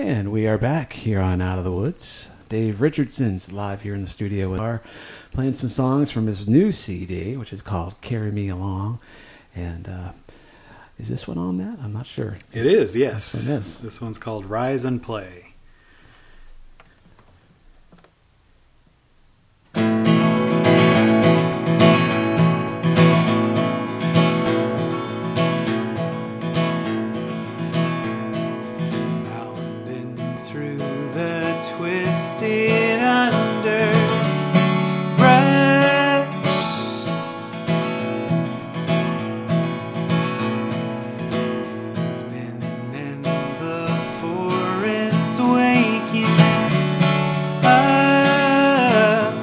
And we are back here on Out of the Woods. Dave Richardson's live here in the studio with our playing some songs from his new CD, which is called Carry Me Along. And is this one on that? I'm not sure. It is, yes. This one is. This one's called Rise and Play. Twisted under evening and the forest's waking up.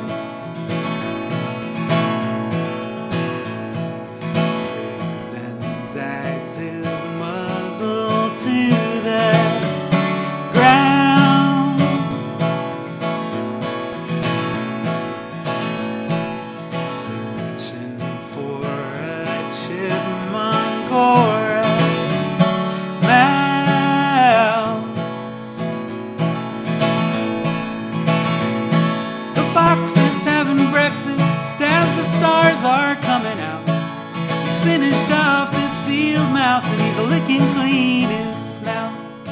Zigs and zags his muzzle to the ground. Searching for a chipmunk or a mouse. The fox is having breakfast as the stars are coming out. He's finished off his field mouse and he's licking clean his snout.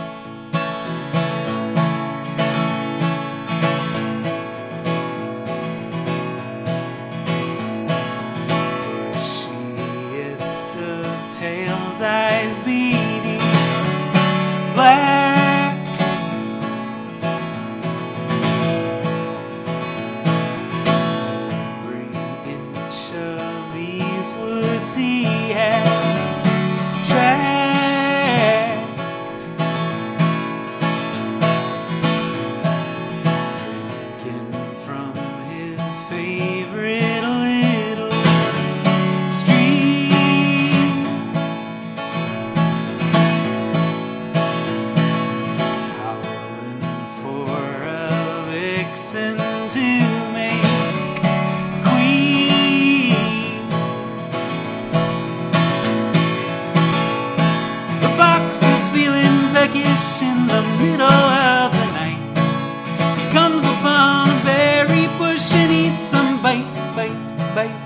Bushiest of tails, eyes beady black. Every inch of these woods he has tracked. Drinking from his favorite little stream. Howling for a vixen to make queen. The fox is feeling peckish in the middle of the night. He comes upon a berry bush and eats some bite, bite, bite.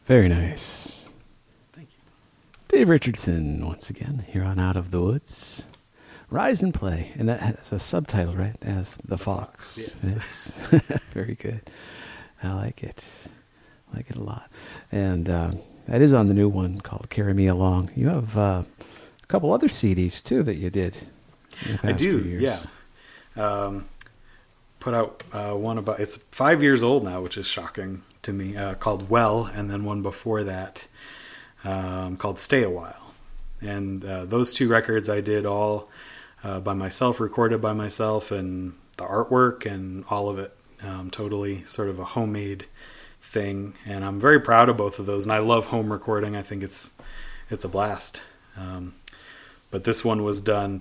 Very nice. Thank you. Dave Richardson, once again, here on Out of the Woods. Rise and Play. And that has a subtitle, right? As The Fox. Yes. Very good. I like it. I like it a lot. And that is on the new one called Carry Me Along. You have a couple other CDs, too, that you did. In the past I do, few years. yeah. Put out one about, it's 5 years old now, which is shocking to me, called Well, and then one before that called Stay a While. And those two records I did all by myself, recorded by myself, and the artwork and all of it, totally sort of a homemade thing. And I'm very proud of both of those, and I love home recording. I think it's a blast. But this new one was done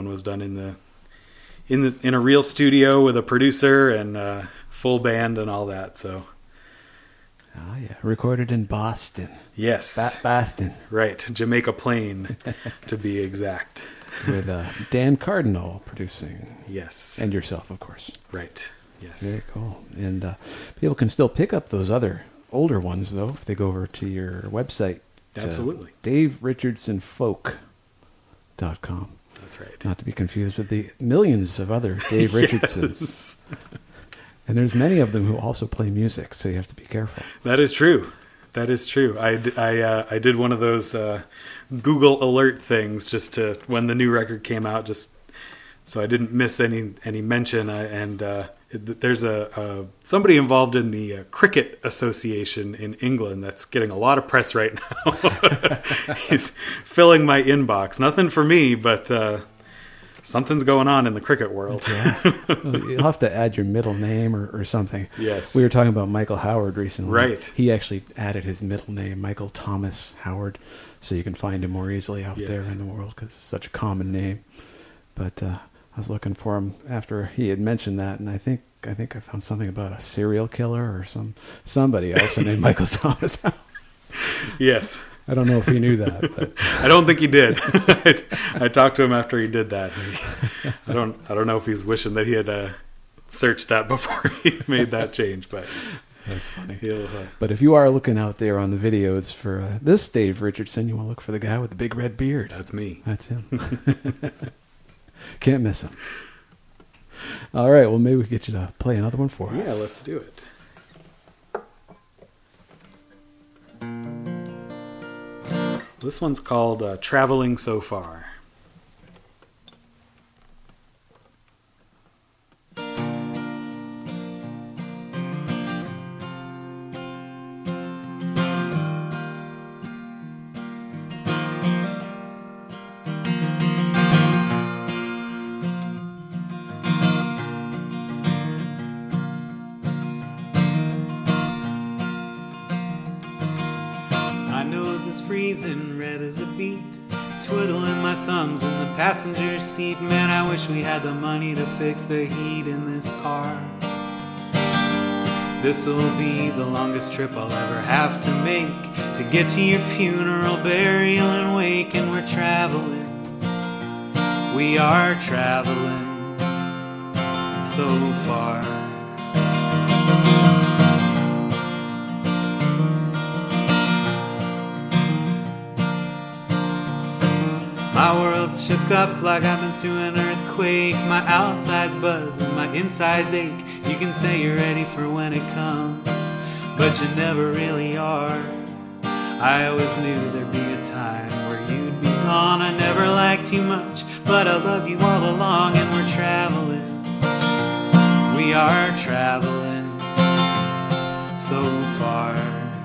in a real studio with a producer and full band and all that. So, Oh, yeah. Recorded in Boston. yes, Boston. right, Jamaica Plain, to be exact. With Dan Cardinal producing. Yes, And yourself, of course. right. Yes, Very cool. And people can still pick up those other older ones, though, if they go over to your website. Absolutely. DaveRichardsonFolk.com. That's right. Not to be confused with the millions of other Dave Richardsons. And there's many of them who also play music, so you have to be careful. That is true. That is true. I did one of those Google alert things just to when the new record came out, just so I didn't miss any mention. There's somebody involved in the Cricket Association in England that's getting a lot of press right now. He's filling my inbox. Nothing for me, but something's going on in the cricket world. Yeah. You'll have to add your middle name or something. Yes. We were talking about Michael Howard recently. Right. He actually added his middle name, Michael Thomas Howard, so you can find him more easily out there in the world because it's such a common name. But I was looking for him after he had mentioned that, and I think I found something about a serial killer or somebody also named Michael Thomas Howard. Yes. I don't know if he knew that, but I don't think he did. I talked to him after he did that. I don't know if he's wishing that he had searched that before he made that change, but that's funny. he'll. But if you are looking out there on the videos for this Dave Richardson, you want to look for the guy with the big red beard. That's me. That's him. Can't miss him. All right, well, maybe we get you to play another one for us. Yeah, let's do it. This one's called Traveling So Far. Freezing red as a beet, twiddling my thumbs in the passenger seat. Man, I wish we had the money to fix the heat in this car. This'll be the longest trip I'll ever have to make, to get to your funeral, burial, and wake. And we're traveling, we are traveling so far. My world's shook up like I've been through an earthquake. My outside's buzz and my insides ache. You can say you're ready for when it comes, but you never really are. I always knew there'd be a time where you'd be gone. I never liked you much, but I love you all along. And we're traveling, we are traveling so far.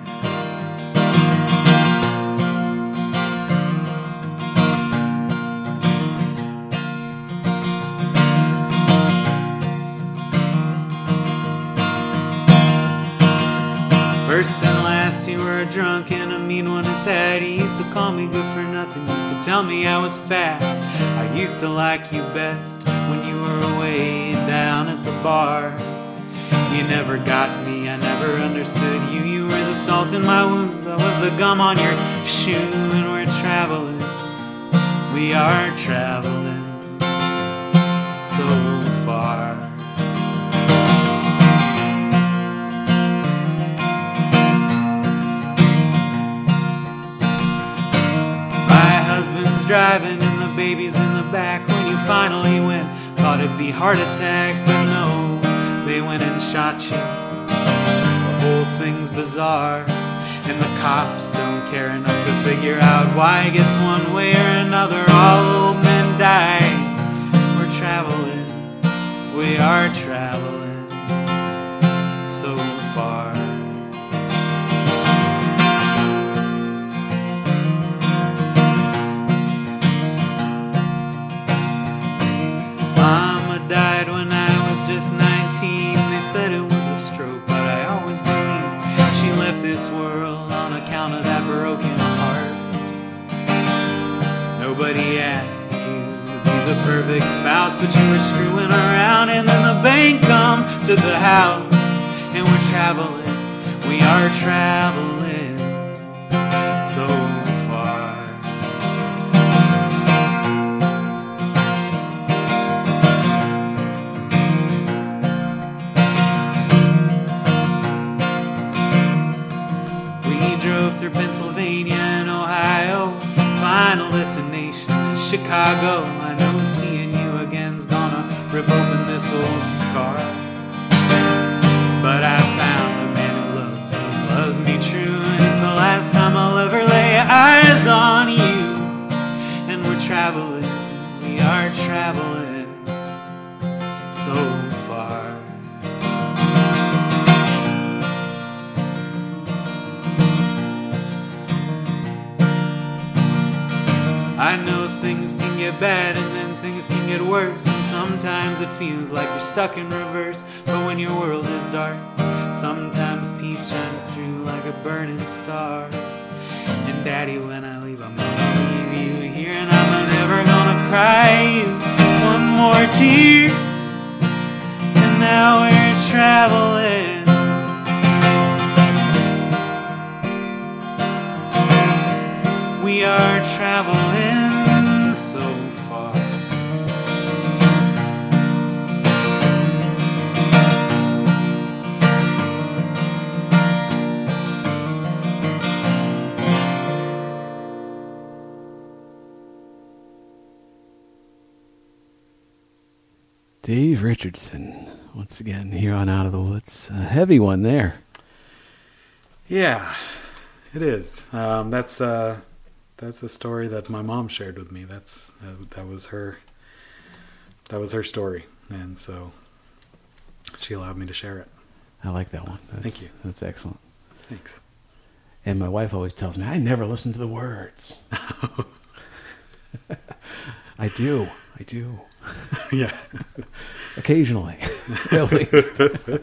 First and last, you were a drunk and a mean one at that. You used to call me good for nothing, used to tell me I was fat. I used to like you best when you were away and down at the bar. You never got me, I never understood you. You were the salt in my wounds, I was the gum on your shoe. And we're traveling, we are traveling so far. driving and the baby's in the back. When you finally went, thought it'd be heart attack, but no, they went and shot you. The whole thing's bizarre, and the cops don't care enough to figure out why. I guess one way or another all old men die. We're traveling, we are traveling so far. Mama died when I was just 19. They said it was a stroke, but I always believed she left this world on account of that broken heart. Nobody asked you to be the perfect spouse, but you were screwing around, and then the bank come to the house, and we're traveling, we are traveling so far. Through Pennsylvania and Ohio, final destination is Chicago. I know seeing you again's gonna rip open this old scar, but I found a man who loves me true, and it's the last time I'll ever lay eyes on you. And we're traveling, we are traveling so far. I know things can get bad and then things can get worse, and sometimes it feels like you're stuck in reverse. But when your world is dark, sometimes peace shines through like a burning star. And Daddy, when I leave, I'm gonna leave you here, and I'm never gonna cry you one more tear. And now we're traveling, we are traveling so far. Dave Richardson, once again, here on Out of the Woods. A heavy one there. Yeah, it is. That's a story that my mom shared with me. That was her story, and so she allowed me to share it. I like that one. Thank you. That's excellent. Thanks. And my wife always tells me, I never listen to the words. I do. Yeah. Occasionally, at least.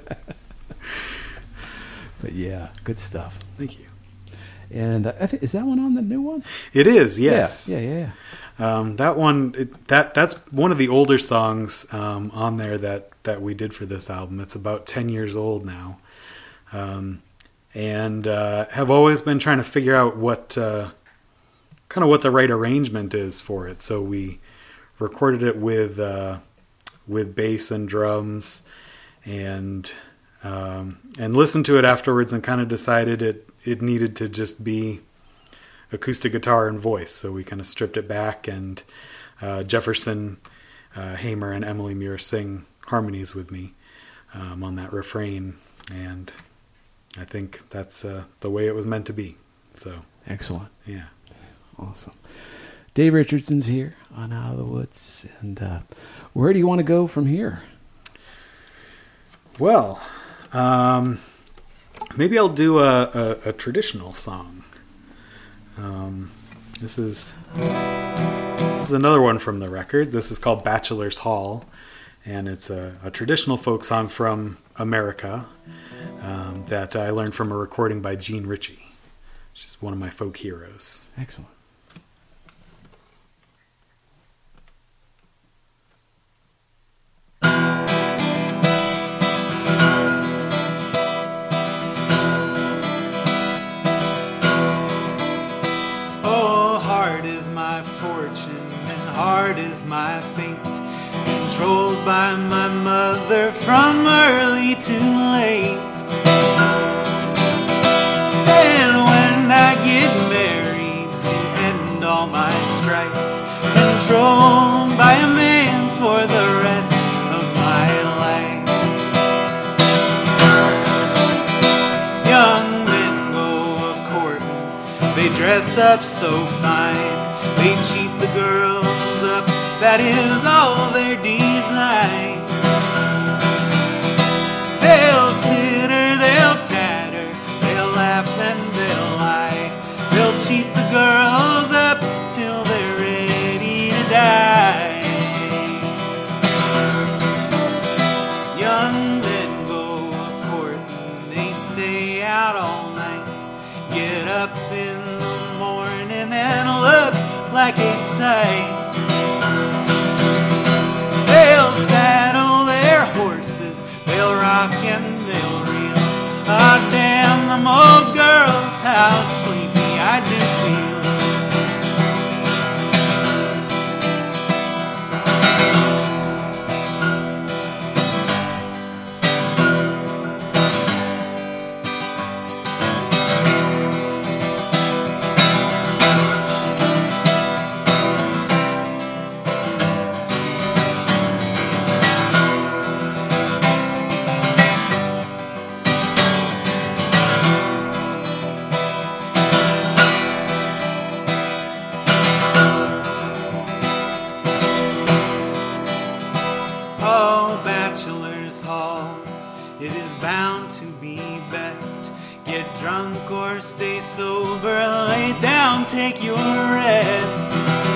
But yeah, good stuff. Thank you. And is that one on the new one? It is, yes. Yeah. That one, that's one of the older songs on there that we did for this album. It's about 10 years old now, and have always been trying to figure out what the right arrangement is for it. So we recorded it with bass and drums, and listened to it afterwards, and kind of decided it needed to just be acoustic guitar and voice. So we kind of stripped it back, and Jefferson Hamer and Emily Muir sing harmonies with me on that refrain, and I think that's the way it was meant to be. So excellent. Yeah. Awesome. Dave Richardson's here on Out of the Woods, and where do you want to go from here? Well, maybe I'll do a traditional song. This is another one from the record. This is called Bachelor's Hall, and it's a traditional folk song from America that I learned from a recording by Gene Ritchie, which is one of my folk heroes. Excellent. Hard is my fate, controlled by my mother from early to late. And when I get married to end all my strife, dress up so fine. They cheat the girls up, that is all their design. They'll titter, they'll tatter, they'll laugh and they'll lie. They'll cheat the girls up till they're ready to die. Young men go a-courtin', they stay out all night, get up in the morning and look like a sight. They'll saddle their horses, they'll rock and they'll reel. Ah, damn them old girls, how sleepy I do feel. Oh, bachelor's hall, it is bound to be best. Get drunk or stay sober, lay down, take your rest.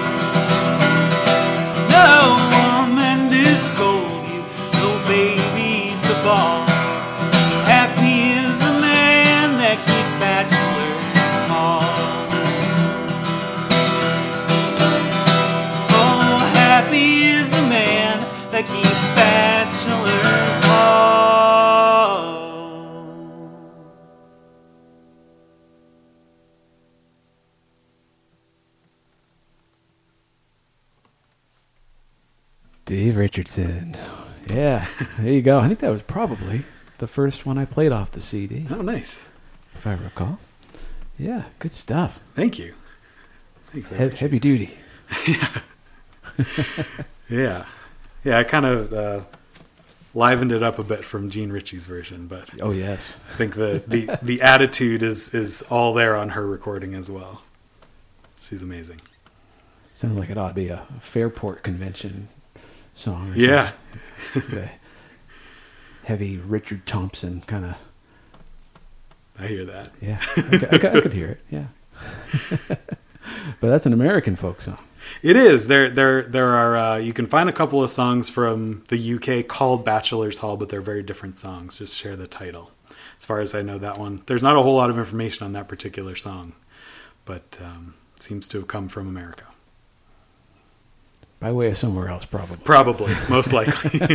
No woman to scold you, no babies to bawl. Happy is the man that keeps bachelor's hall. Oh, happy is the man that keeps bachelor's hall. Dave Richardson. Yeah, there you go. I think that was probably the first one I played off the CD, Oh, nice. if I recall. Yeah, good stuff. Thank you. Thanks. I appreciate Heavy duty. Yeah. Yeah, I kind of livened it up a bit from Gene Ritchie's version, but Oh, yes. I think the attitude is all there on her recording as well. She's amazing. Sounds like it ought to be a Fairport convention song. Or Yeah. something. The heavy Richard Thompson kind of. I hear that. Yeah, I could hear it. Yeah, but that's an American folk song. It is. There are you can find a couple of songs from the UK called Bachelor's Hall, but they're very different songs. Just share the title. As far as I know, that one, there's not a whole lot of information on that particular song, but seems to have come from America. By way of somewhere else, probably. Probably, most likely.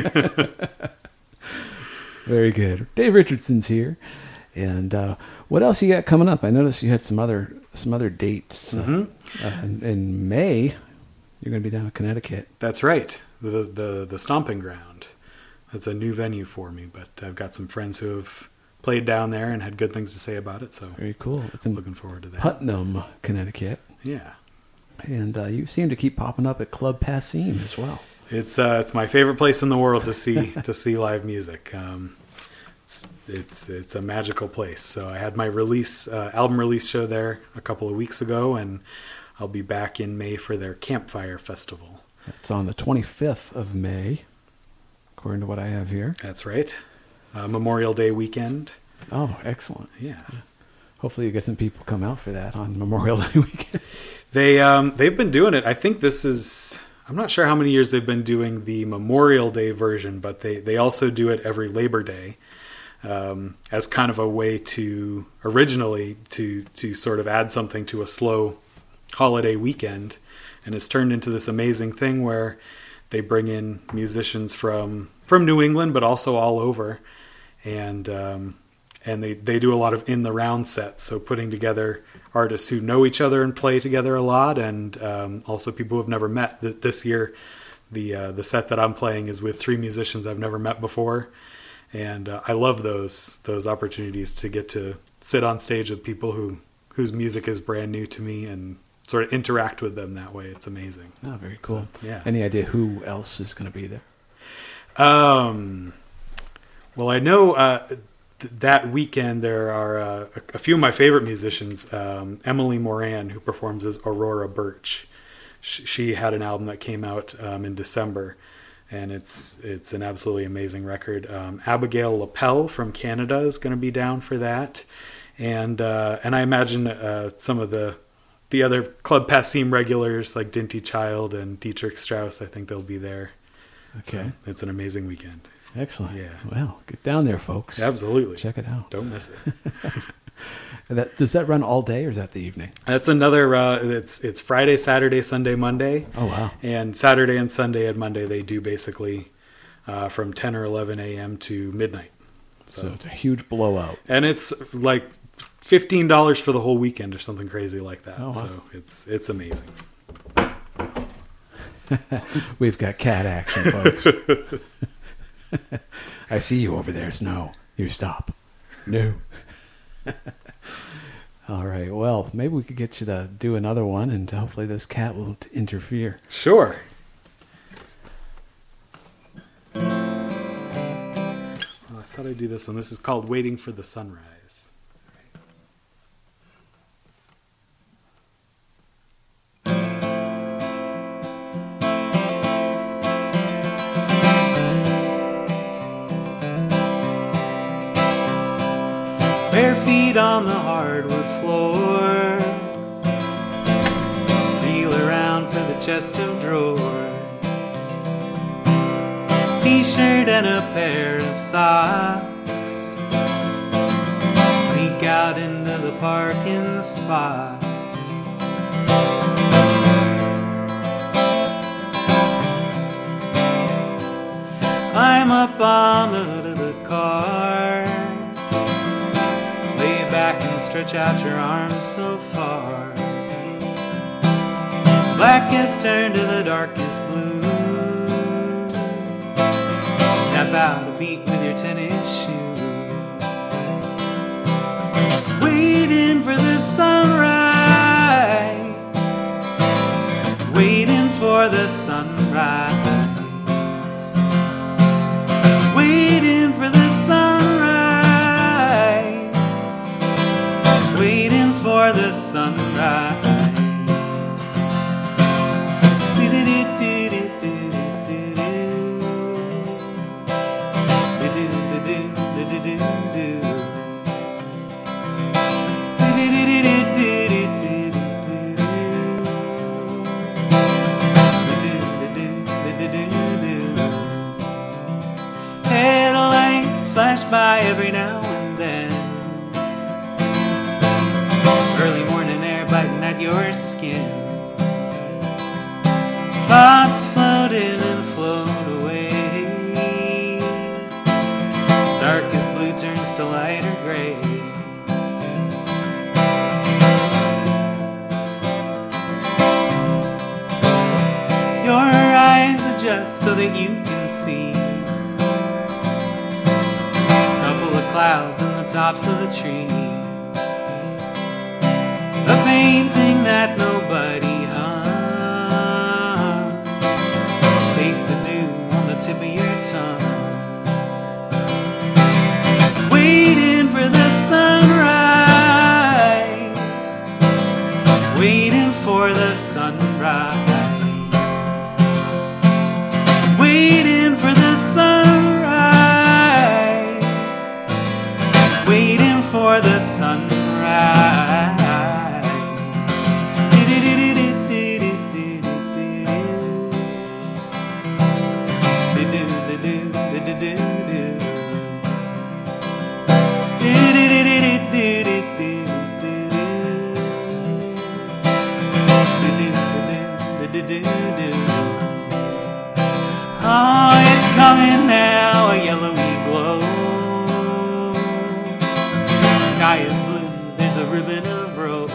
Very good. Dave Richardson's here. And what else you got coming up? I noticed you had some other dates. In May, you're going to be down in Connecticut. That's right. The Stomping Ground. That's a new venue for me, but I've got some friends who have played down there and had good things to say about it, so Very cool. It's in looking forward to that. Putnam, Connecticut. Yeah. And you seem to keep popping up at Club Passim as well. It's my favorite place in the world to see live music. It's a magical place. So I had my album release show there a couple of weeks ago, and I'll be back in May for their Campfire Festival. It's on the 25th of May, according to what I have here. That's right. Memorial Day weekend. Oh, excellent. Yeah. Hopefully you get some people come out for that on Memorial Day weekend. They've been doing it. I think I'm not sure how many years they've been doing the Memorial Day version, but they also do it every Labor Day. As kind of a way to originally to sort of add something to a slow holiday weekend, and it's turned into this amazing thing where they bring in musicians from New England, but also all over, and they do a lot of in the round sets, so putting together artists who know each other and play together a lot, and also people who have never met. This year, the set that I'm playing is with 3 musicians I've never met before. And I love those opportunities to get to sit on stage with people whose music is brand new to me and sort of interact with them that way. It's amazing. Oh, very cool. So, yeah. Any idea who else is going to be there? Well, I know that weekend there are a few of my favorite musicians. Emily Moran, who performs as Aurora Birch. She had an album that came out in December, and it's an absolutely amazing record. Abigail Lapel from Canada is going to be down for that, and I imagine some of the other Club Passim regulars like Dinty Child and Dietrich Strauss, I think they'll be there. Okay. So it's an amazing weekend. Excellent. Yeah. Well, get down there, folks. Absolutely. Check it out. Don't miss it. Does that run all day, or is that the evening? That's another. It's Friday, Saturday, Sunday, Monday. Oh, wow. And Saturday and Sunday and Monday they do basically from 10 or 11 a.m. to midnight. So it's a huge blowout. And it's like $15 for the whole weekend or something crazy like that. Oh, wow. So it's amazing. We've got cat action, folks. I see you over there, Snow. You stop. No. All right. Well, maybe we could get you to do another one, and hopefully this cat won't interfere. Sure. Well, I thought I'd do this one. This is called Waiting for the Sunrise. Bare feet on the hardwood floor, feel around for the chest of drawers, t-shirt and a pair of socks, sneak out into the parking spot. Climb up on the hood of the car, lay back and stretch out your arms so far. Blackest turn to the darkest blue, tap out a beat with your tennis shoe. Waiting for the sunrise, waiting for the sunrise, waiting for the sunrise, waiting for the sunrise. Headlights flash by every now and then, early morning air biting at your skin. Thoughts float in and float away, darkest blue turns to lighter gray. Your eyes adjust so that you can see clouds and the tops of the trees, a painting that nobody hung, taste the dew on the tip of your tongue. Waiting for the sunrise, waiting for the sunrise, waiting for the sunrise, waiting for the sunrise. Oh, it's coming now, a yellowy glow. Sky is blue, there's a ribbon of rose.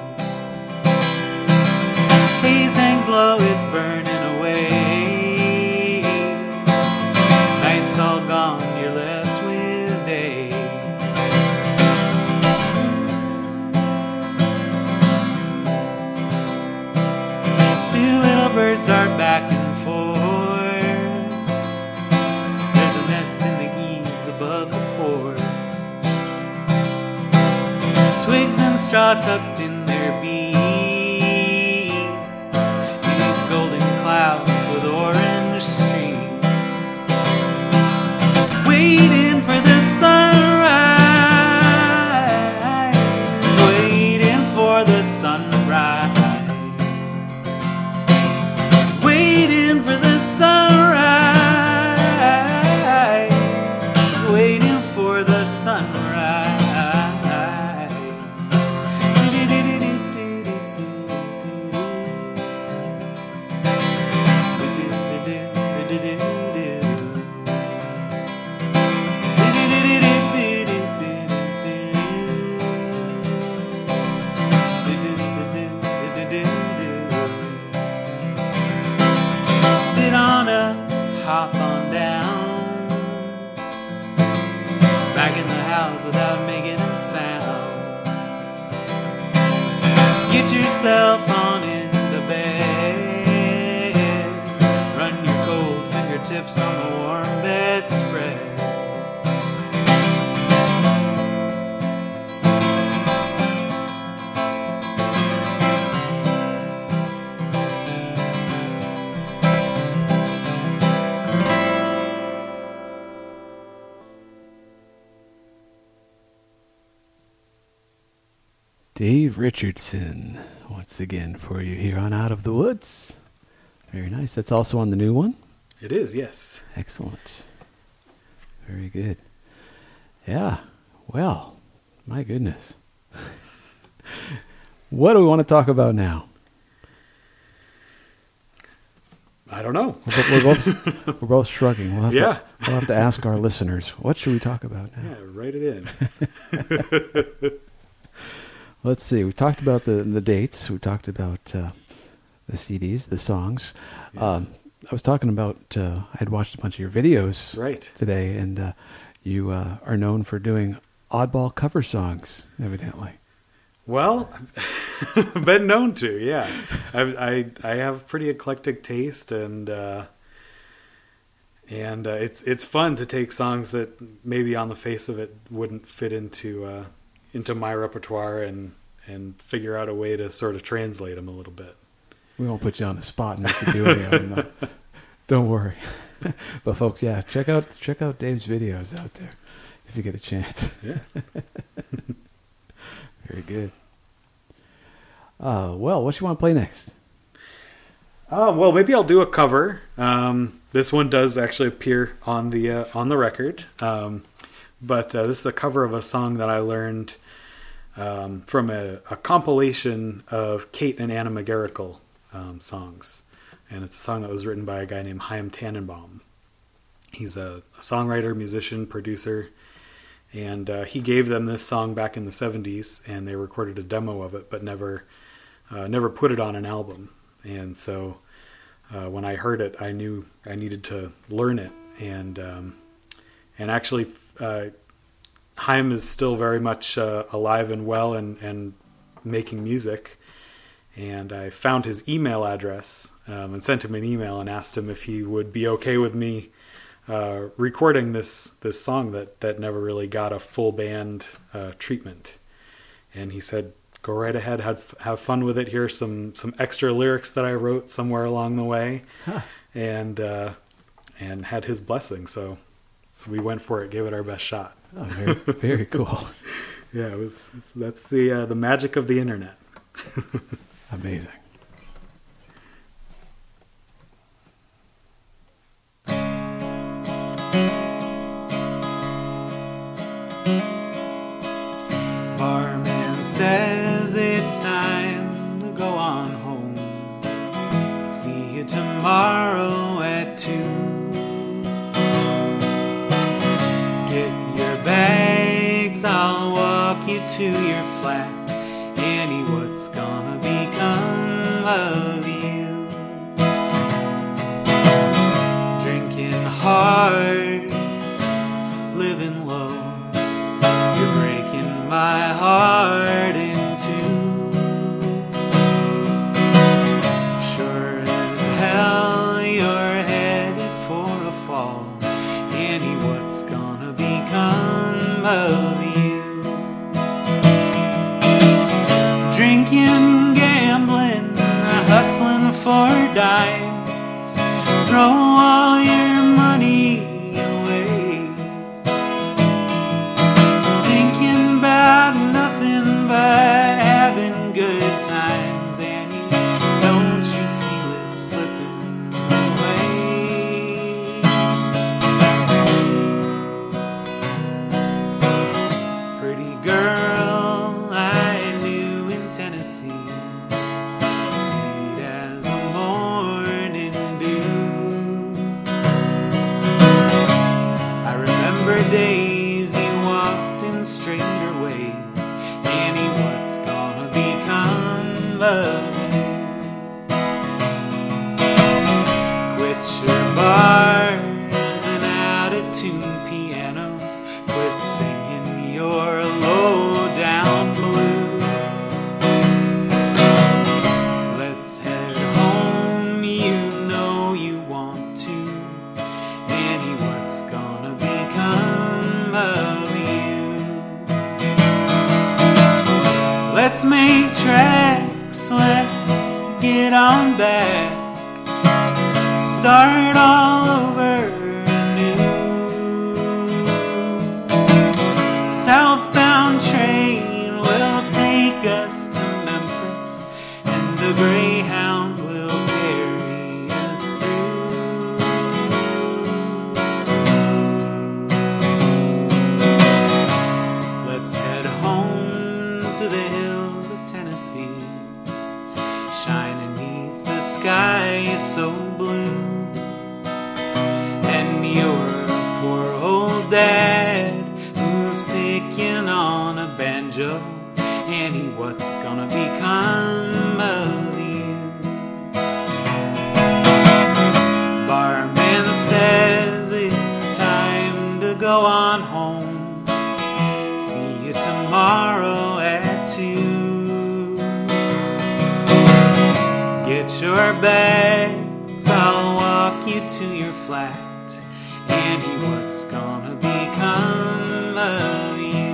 Haze hangs low, it's burning away. Night's all gone, you're left with day. Two little birds dart back and forth. There's a nest in the eaves above the porch. straw tucked in their beaks, big golden clouds with orange streaks, waiting for the sunrise, waiting for the sunrise, waiting for the sunrise, waiting for the sunrise. Sit on up, hop on down, back in the house without making a sound. Get yourself on into bed, run your cold fingertips on the warm bedspread. Dave Richardson, once again for you here on Out of the Woods. Very nice. That's also on the new one. It is, yes. Excellent. Very good. Yeah. Well, my goodness. What do we want to talk about now? I don't know. We're both shrugging. We'll have to ask our listeners. What should we talk about now? Yeah, write it in. Let's see. We talked about the dates. We talked about the CDs, the songs. Yeah. I was talking about, I had watched a bunch of your videos today, and you are known for doing oddball cover songs, evidently. Well, been known to, yeah. I have pretty eclectic taste, and it's fun to take songs that maybe on the face of it wouldn't fit into my repertoire and figure out a way to sort of translate them a little bit. We won't put you on the spot and make you do any of them. Don't worry. But folks, yeah, check out Dave's videos out there if you get a chance. Yeah. Very good. Well, what you want to play next? Well, maybe I'll do a cover. This one does actually appear on the record, but this is a cover of a song that I learned from a compilation of Kate and Anna McGarrigle songs, and it's a song that was written by a guy named Chaim Tannenbaum. He's a songwriter, musician, producer, and he gave them this song back in the 70s, and they recorded a demo of it, but never put it on an album. And so when I heard it, I knew I needed to learn it, and actually Chaim is still very much alive and well and making music. And I found his email address and sent him an email and asked him if he would be okay with me recording this song that never really got a full band treatment. And he said, "Go right ahead, have fun with it. Here's some extra lyrics that I wrote somewhere along the way," and had his blessing. So we went for it, gave it our best shot. Oh, very, very cool. Yeah, that's the magic of the internet. Amazing. Barman says it's time to go on home. See you tomorrow at 2. Get your bags, I'll walk you to your flat. Annie, what's gonna become of you? Drinking hard, living low. You're breaking my heart in two. Sure as hell you're headed for a fall. Annie, what's gonna become of you? for dimes. Throw all your money away, thinking about nothing but having good times. Annie, don't you feel it slipping away? Pretty girl I knew in Tennessee, sweet as a morning dew. I remember days he walked in straighter ways. Annie, what's gonna become of you? Quit your bars and out-of-tune pianos. Quit singing your low-down blues. Let's head home, you know you want to. Annie, what's gonna become of you? Let's make tracks, let's get on back, start all over new. Southbound train will take us to Memphis, and a Greyhound will carry us through. Let's head home to the hills of Tennessee, shining beneath the sky so blue. And your poor old dad, who's picking on a banjo. Annie, what's gonna become of you? Barman says it's time to go on home. See you tomorrow at 2. Get your bags, I'll walk you to your flat. Annie, what's gonna become of you?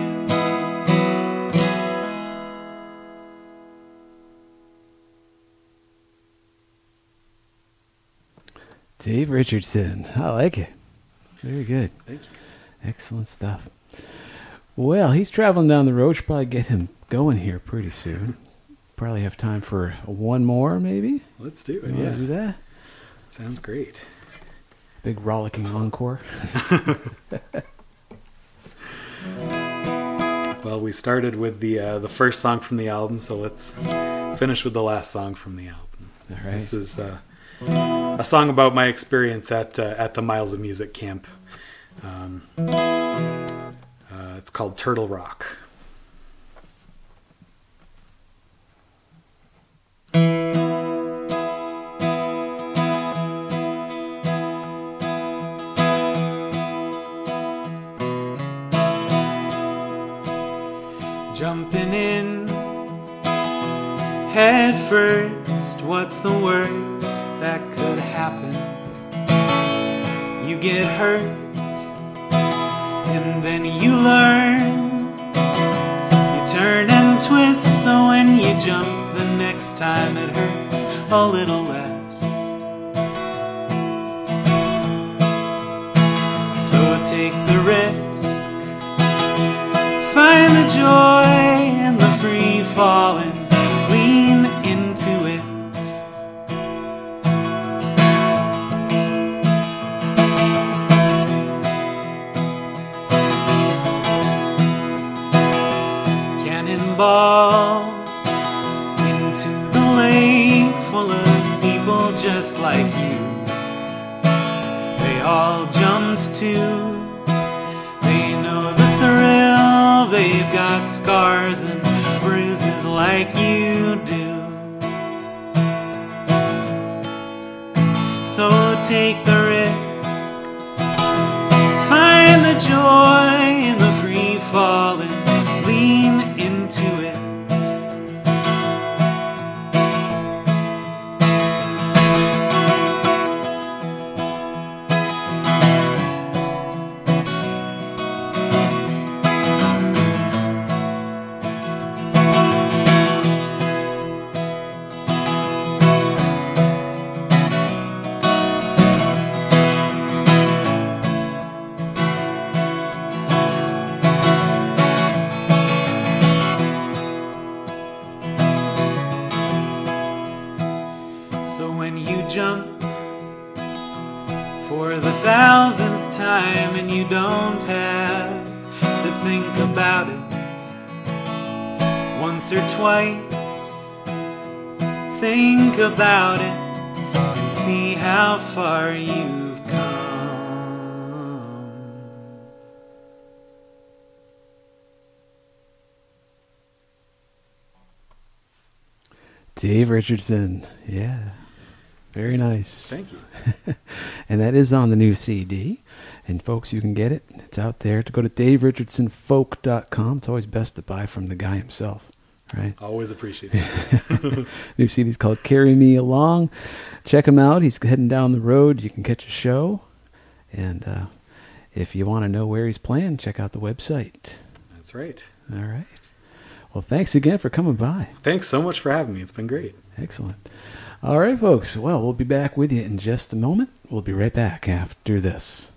Dave Richardson. I like it. Very good. Thank you. Excellent stuff. Well, he's traveling down the road. Should probably get him going here pretty soon. Probably have time for one more, maybe. Let's do You it. wanna Yeah, do that? sounds great. Big rollicking encore. Well, we started with the first song from the album, so let's finish with the last song from the album. All right. This is a song about my experience at the Miles of Music camp. It's called Turtle Rock. Jumping in head first, what's the worst that could happen? You get hurt, and then you learn. You turn and twist, so when you jump the next time it hurts a little less. So take the risk, find the joy in the free falling, lean into it. Cannonball into the lake full of people just like you. They all jumped too. They know the thrill, they've got scars and bruises like you do. So take the risk, find the joy in the free falling, lean into it. jump for the 1000th time, and you don't have to think about it once or twice. Think about it and see how far you've come. Dave Richardson. Yeah. Very nice. Thank you. And that is on the new CD. And folks, you can get it. It's out there. To go to DaveRichardsonFolk.com. It's always best to buy from the guy himself, right? Always appreciate it. New CD's called Carry Me Along. Check him out. He's heading down the road. You can catch a show. And if you want to know where he's playing, check out the website. That's right. All right. Well, thanks again for coming by. Thanks so much for having me. It's been great. Excellent. All right, folks. Well, we'll be back with you in just a moment. We'll be right back after this.